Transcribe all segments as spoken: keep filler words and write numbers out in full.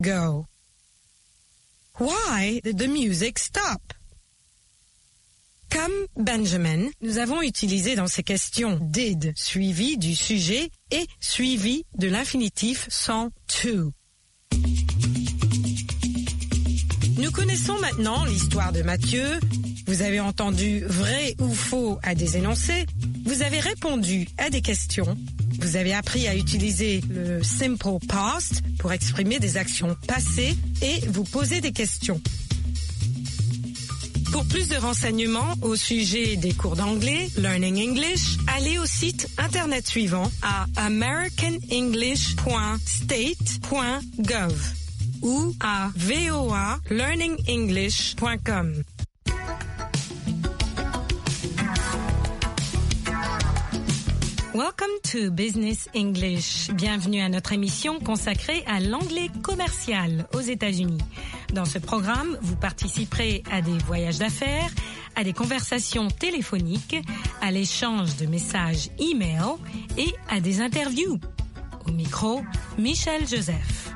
Go. Why did the music stop? Comme Benjamin, nous avons utilisé dans ces questions did suivi du sujet et suivi de l'infinitif sans to. Nous connaissons maintenant l'histoire de Mathieu. Vous avez entendu vrai ou faux à des énoncés. Vous avez répondu à des questions. Vous avez appris à utiliser le simple past pour exprimer des actions passées et vous poser des questions. Pour plus de renseignements au sujet des cours d'anglais, Learning English, allez au site internet suivant à american english point state point gov ou à voa learning english point com. Welcome to Business English. Bienvenue à notre émission consacrée à l'anglais commercial aux États-Unis. Dans ce programme, vous participerez à des voyages d'affaires, à des conversations téléphoniques, à l'échange de messages e-mail et à des interviews. Au micro, Michel Joseph.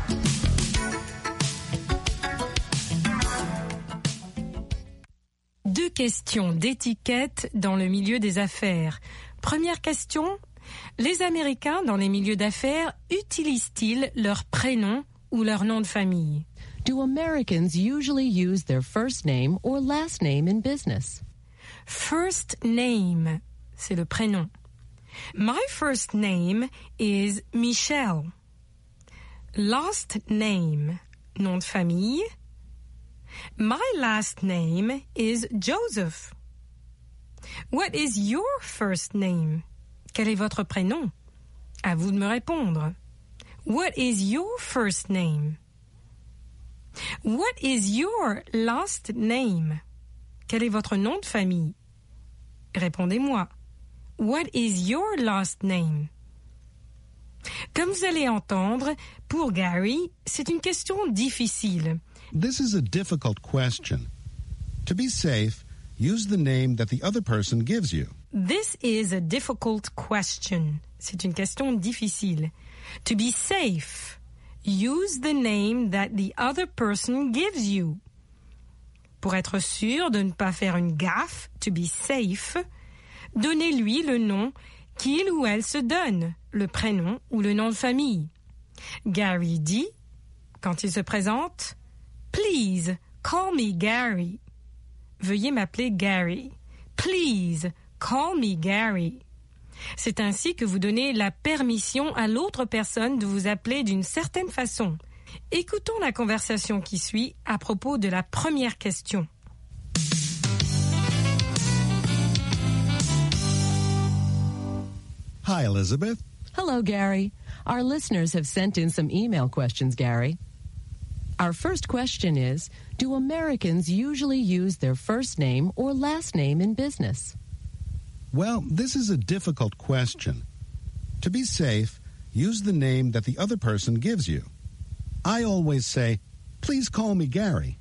Deux questions d'étiquette dans le milieu des affaires. Première question, les Américains dans les milieux d'affaires utilisent-ils leur prénom ou leur nom de famille? Do Americans usually use their first name or last name in business? First name, c'est le prénom. My first name is Michelle. Last name, nom de famille. My last name is Joseph. What is your first name? Quel est votre prénom? À vous de me répondre. What is your first name? What is your last name? Quel est votre nom de famille? Répondez-moi. What is your last name? Comme vous allez entendre, pour Gary, c'est une question difficile. This is a difficult question. To be safe, use the name that the other person gives you. This is a difficult question. C'est une question difficile. To be safe, use the name that the other person gives you. Pour être sûr de ne pas faire une gaffe, to be safe, donnez-lui le nom qu'il ou elle se donne, le prénom ou le nom de famille. Gary dit, quand il se présente, « Please, call me Gary ». Veuillez m'appeler Gary. Please, call me Gary. C'est ainsi que vous donnez la permission à l'autre personne de vous appeler d'une certaine façon. Écoutons la conversation qui suit à propos de la première question. Hi, Elizabeth. Hello, Gary. Our listeners have sent in some email questions, Gary. Our first question is, do Americans usually use their first name or last name in business? Well, this is a difficult question. To be safe, use the name that the other person gives you. I always say, please call me Gary.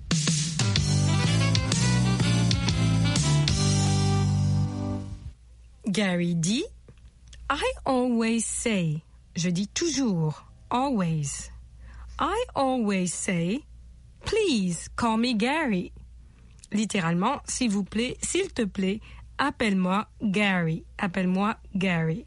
Gary dit, I always say, je dis toujours, always. I always say, please call me Gary. Littéralement, s'il vous plaît, s'il te plaît, appelle-moi Gary. Appelle-moi Gary.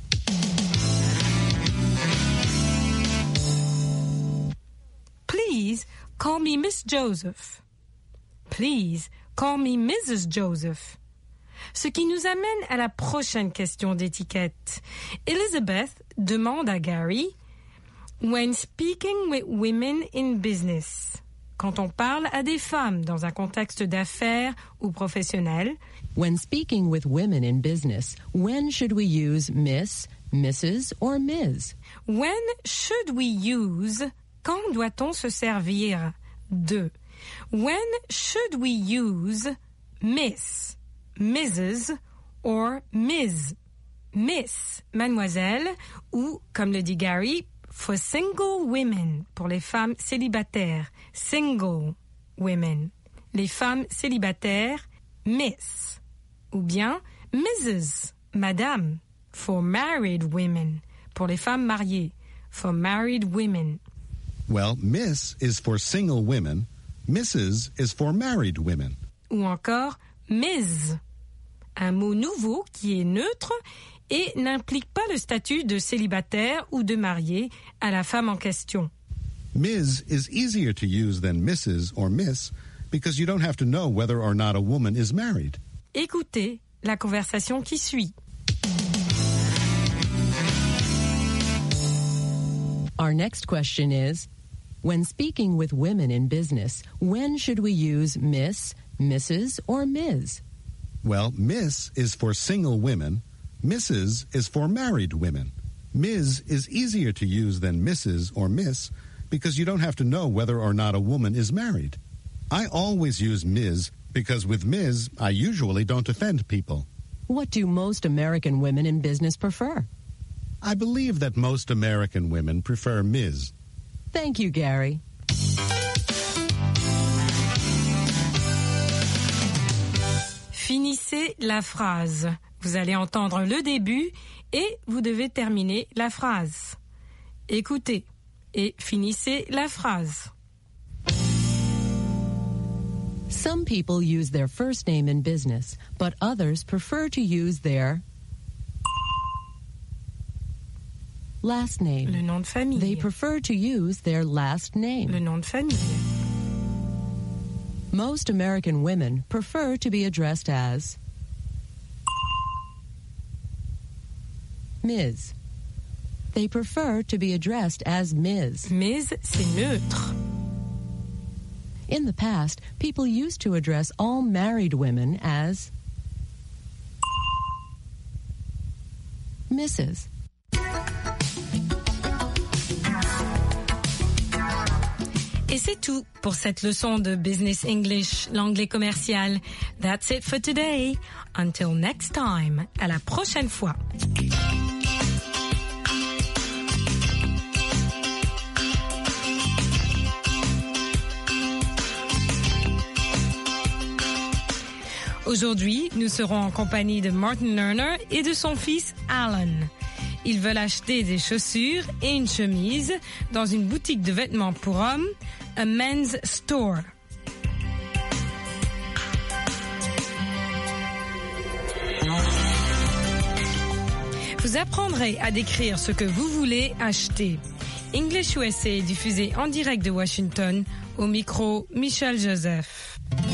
Please call me Miss Joseph. Please call me Missus Joseph. Ce qui nous amène à la prochaine question d'étiquette. Elizabeth demande à Gary, when speaking with women in business, quand on parle à des femmes dans un contexte d'affaires ou professionnel, when speaking with women in business, when should we use Miss, Missus or Miz? When should we use, quand doit-on se servir de? When should we use Miss, Missus or Miz? Miss, mademoiselle, ou, comme le dit Gary, for single women, pour les femmes célibataires, single women. Les femmes célibataires, Miss. Ou bien Missus, madame, for married women, pour les femmes mariées, for married women. Well, Miss is for single women. Missus is for married women. Ou encore Miz, un mot nouveau qui est neutre et n'implique pas le statut de célibataire ou de marié à la femme en question. Miz is easier to use than Missus or Miss because you don't have to know whether or not a woman is married. Écoutez la conversation qui suit. Our next question is, when speaking with women in business, when should we use Miss, Missus, or Miz? Well, Miss is for single women. Missus is for married women. Miz is easier to use than Missus or Miss because you don't have to know whether or not a woman is married. I always use Miz because with Miz, I usually don't offend people. What do most American women in business prefer? I believe that most American women prefer Miz. Thank you, Gary. Finissez la phrase. Vous allez entendre le début et vous devez terminer la phrase. Écoutez et finissez la phrase. Some people use their first name in business, but others prefer to use their last name. Le nom de famille. They prefer to use their last name. Le nom de famille. Most American women prefer to be addressed as Miz. They prefer to be addressed as Miz. Miz, c'est neutre. In the past, people used to address all married women as Missus Et c'est tout pour cette leçon de Business English, l'anglais commercial. That's it for today. Until next time. À la prochaine fois. Aujourd'hui, nous serons en compagnie de Martin Lerner et de son fils Alan. Ils veulent acheter des chaussures et une chemise dans une boutique de vêtements pour hommes, a men's store. Vous apprendrez à décrire ce que vous voulez acheter. English U S A est diffusé en direct de Washington, au micro Michel Joseph.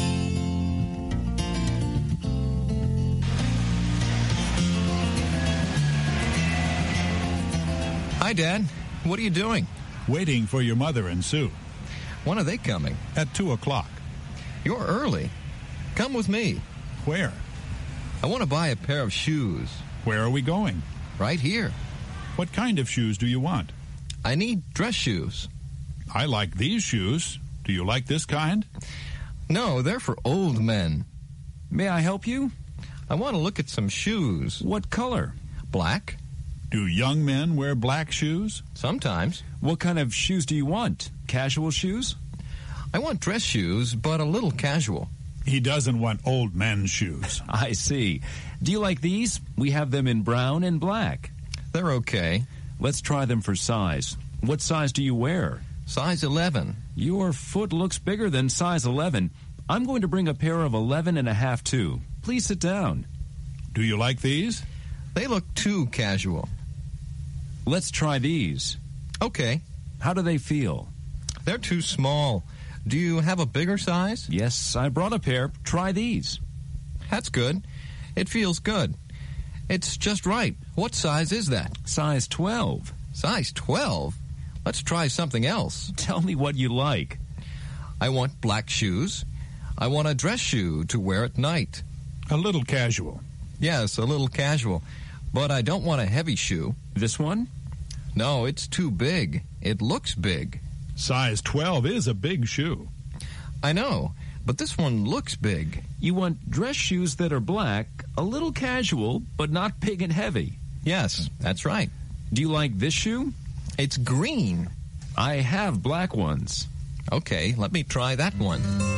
Hi, Dad. What are you doing? Waiting for your mother and Sue. When are they coming? At two o'clock. You're early. Come with me. Where? I want to buy a pair of shoes. Where are we going? Right here. What kind of shoes do you want? I need dress shoes. I like these shoes. Do you like this kind? No, they're for old men. May I help you? I want to look at some shoes. What color? Black. Do young men wear black shoes? Sometimes. What kind of shoes do you want? Casual shoes? I want dress shoes, but a little casual. He doesn't want old men's shoes. I see. Do you like these? We have them in brown and black. They're okay. Let's try them for size. What size do you wear? Size eleven. Your foot looks bigger than size eleven. I'm going to bring a pair of eleven and a half too. Please sit down. Do you like these? They look too casual. Let's try these. Okay. How do they feel? They're too small. Do you have a bigger size? Yes, I brought a pair. Try these. That's good. It feels good. It's just right. What size is that? Size twelve. Size twelve? Let's try something else. Tell me what you like. I want black shoes. I want a dress shoe to wear at night. A little casual. Yes, a little casual. But I don't want a heavy shoe. This one? No, it's too big. It looks big. Size twelve is a big shoe. I know, but this one looks big. You want dress shoes that are black, a little casual, but not big and heavy. Yes, that's right. Do you like this shoe? It's green. I have black ones. Okay, let me try that one.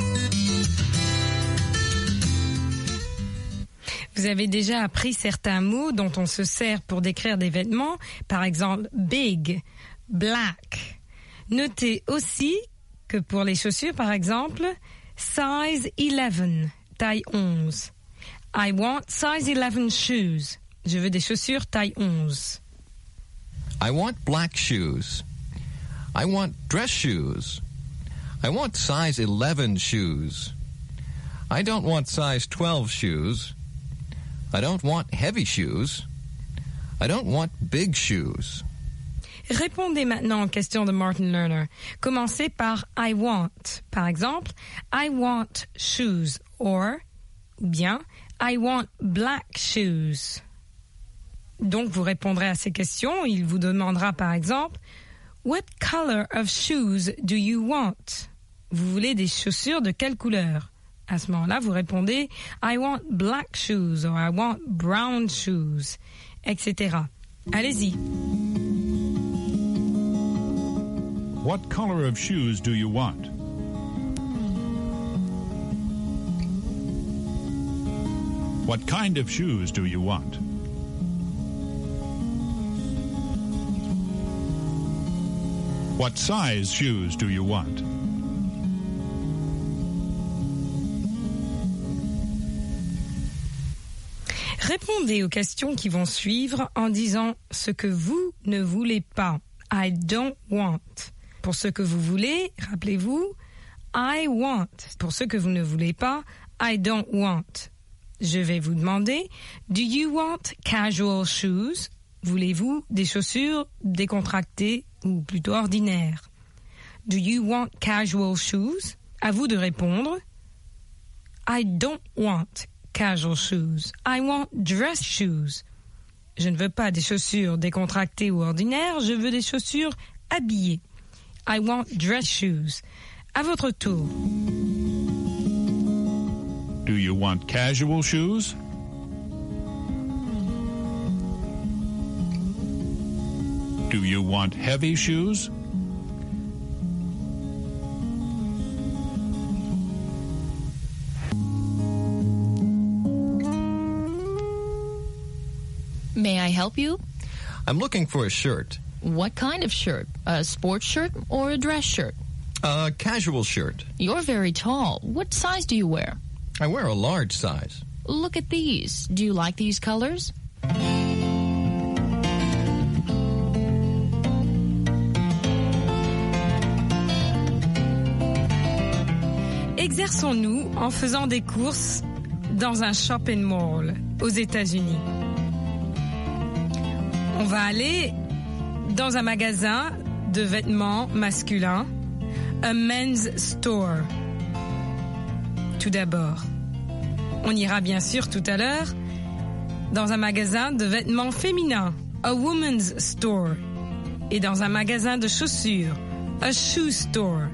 Vous avez déjà appris certains mots dont on se sert pour décrire des vêtements, par exemple big, black. Notez aussi que pour les chaussures, par exemple, size eleven, taille onze. I want size eleven shoes. Je veux des chaussures taille onze. I want black shoes. I want dress shoes. I want size eleven shoes. I don't want size twelve shoes. I don't want heavy shoes. I don't want big shoes. Répondez maintenant aux questions de Martin Lerner. Commencez par I want. Par exemple, I want shoes or, ou bien, I want black shoes. Donc, vous répondrez à ces questions. Il vous demandera par exemple, what color of shoes do you want? Vous voulez des chaussures de quelle couleur? À ce moment-là, vous répondez, I want black shoes or I want brown shoes, et cetera. Allez-y. What color of shoes do you want? What kind of shoes do you want? What size shoes do you want? Répondez aux questions qui vont suivre en disant ce que vous ne voulez pas. I don't want. Pour ce que vous voulez, rappelez-vous, I want. Pour ce que vous ne voulez pas, I don't want. Je vais vous demander, do you want casual shoes? Voulez-vous des chaussures décontractées ou plutôt ordinaires? Do you want casual shoes? À vous de répondre. I don't want casual shoes. I want dress shoes. Je ne veux pas des chaussures décontractées ou ordinaires, je veux des chaussures habillées. I want dress shoes. À votre tour. Do you want casual shoes? Do you want heavy shoes? May I help you? I'm looking for a shirt. What kind of shirt? A sports shirt or a dress shirt? A casual shirt. You're very tall. What size do you wear? I wear a large size. Look at these. Do you like these colors? Exerçons-nous en faisant des courses dans un shopping mall aux États-Unis. On va aller dans un magasin de vêtements masculins, a men's store. Tout d'abord, on ira bien sûr tout à l'heure dans un magasin de vêtements féminins, a woman's store, et dans un magasin de chaussures, a shoe store.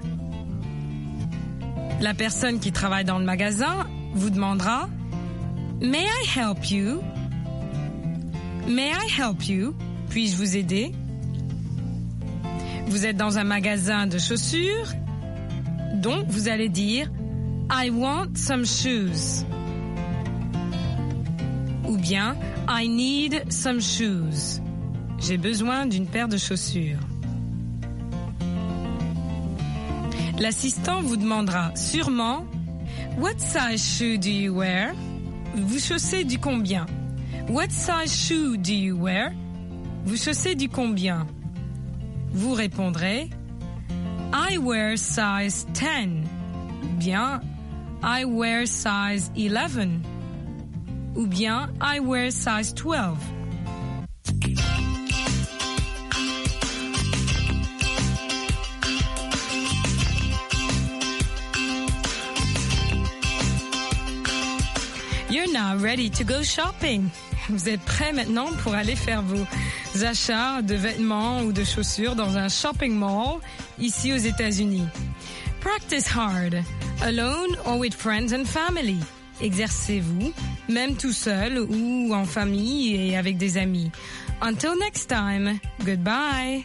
La personne qui travaille dans le magasin vous demandera « May I help you? May I help you? Puis-je vous aider? » Vous êtes dans un magasin de chaussures, donc vous allez dire « I want some shoes » ou bien « I need some shoes ». J'ai besoin d'une paire de chaussures. L'assistant vous demandera sûrement « What size shoe do you wear? » Vous chaussez du combien? What size shoe do you wear? Vous chaussez du combien? Vous répondrez I wear size ten. Bien I wear size eleven. Ou bien I wear size twelve. You're now ready to go shopping. Vous êtes prêts maintenant pour aller faire vos achats de vêtements ou de chaussures dans un shopping mall ici aux États-Unis. Practice hard, alone or with friends and family. Exercez-vous, même tout seul ou en famille et avec des amis. Until next time, goodbye.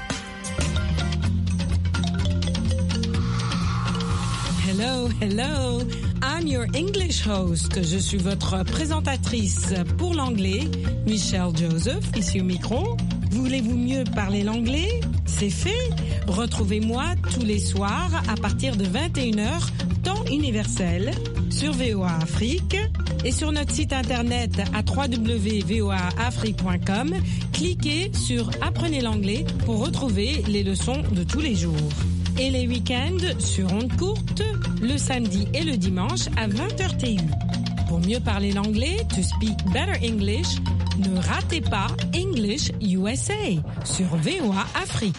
Hello, hello. I'm your English host. Je suis votre présentatrice pour l'anglais, Michelle Joseph, ici au micro. Voulez-vous mieux parler l'anglais? C'est fait. Retrouvez-moi tous les soirs à partir de vingt et une heures, temps universel, sur V O A Afrique et sur notre site internet à w w w point v o a afrique point com. Cliquez sur Apprenez l'anglais pour retrouver les leçons de tous les jours. Et les week-ends sur ondes courtes, le samedi et le dimanche à vingt heures T U. Pour mieux parler l'anglais, to speak better English, ne ratez pas English U S A sur V O A Afrique.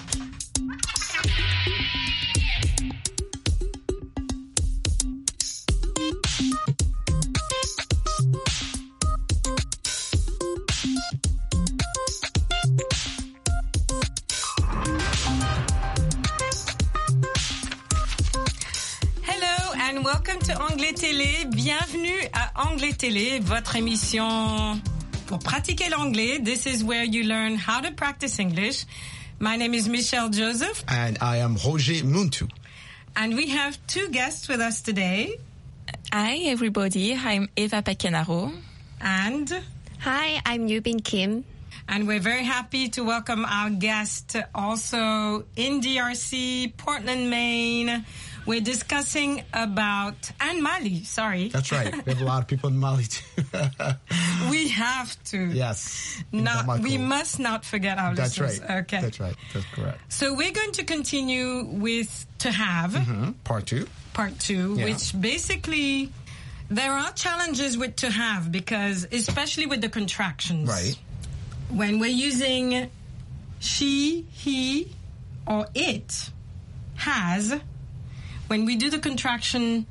Welcome to Anglais Télé. Bienvenue à Anglais Télé, votre émission pour pratiquer l'anglais. This is where you learn how to practice English. My name is Michelle Joseph. And I am Roger Muntu. And we have two guests with us today. Hi, everybody. I'm Eva Pacanaro. And... Hi, I'm Yubin Kim. And we're very happy to welcome our guest also in D R C, Portland, Maine. We're discussing about, and Mali, sorry. That's right. We have a lot of people in Mali too. We have to. Yes. Not, we must not forget our That's listeners. right. Okay. That's right. That's correct. So we're going to continue with to have. Mm-hmm. Part two. Part two, yeah. Which basically, there are challenges with to have because, especially with the contractions. Right. When we're using she, he, or it, has, when we do the contraction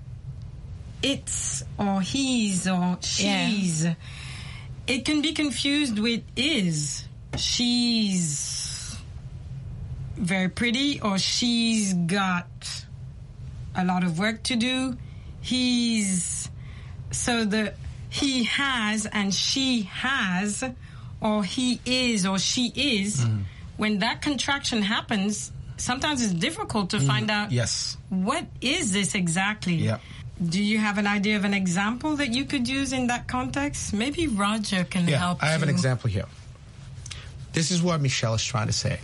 it's or he's or she's, yeah. It can be confused with is. She's very pretty or she's got a lot of work to do. He's, so the he has and she has or he is or she is, mm. when that contraction happens, sometimes it's difficult to mm. find out yes. what is this exactly. Yeah. Do you have an idea of an example that you could use in that context? Maybe Roger can yeah, help I have you. an example here. This is what Michelle is trying to say.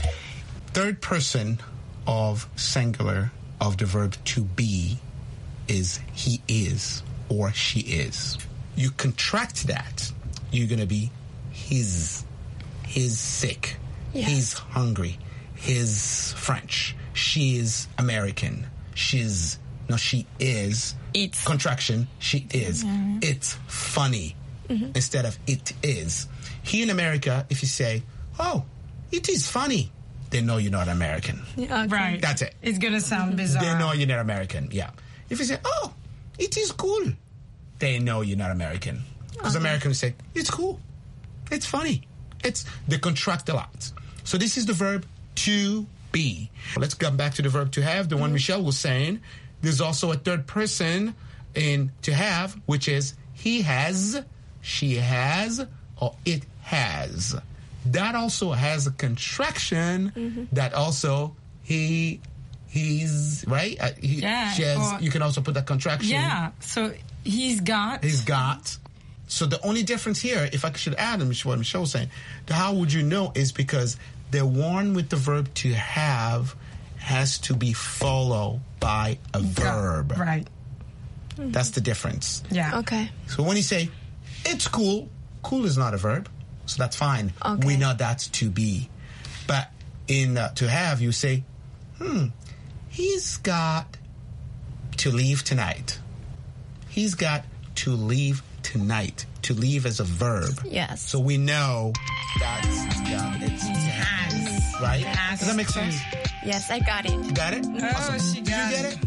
Third person of singular of the verb to be is he is or she is. You contract that, you're going to be his. He's sick. Yes. He's hungry. He's French. She is American. She's, no, she is. It's. Contraction, she is. Mm-hmm. It's funny mm-hmm. instead of it is. Here in America, if you say, oh, it is funny, they know you're not American. Yeah, okay. Right. That's it. It's going to sound bizarre. They know you're not American, yeah. If you say, oh, it is cool, they know you're not American. Because okay. Americans say, it's cool. It's funny. It's, they contract a lot. So this is the verb to be. Let's come back to the verb to have, the one mm-hmm. Michelle was saying. There's also a third person in to have, which is he has, she has, or it has. That also has a contraction mm-hmm. that also he, he's, right? Uh, he, yeah. She has, or, you can also put that contraction. Yeah, so he's got. He's got. So the only difference here, if I should add, and what Michelle was saying, how would you know is because the one with the verb to have has to be followed by a verb. Yeah, right. Mm-hmm. That's the difference. Yeah. Okay. So when you say, it's cool, cool is not a verb, so that's fine. Okay. We know that's to be. But in uh, to have, you say, hmm, he's got to leave tonight. He's got to leave tonight. To leave as a verb. Yes. So we know that's yeah, it's has, right? Has Does that make sense? Yes, I got it. You got it? No, awesome. she got Did you it. get it?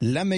la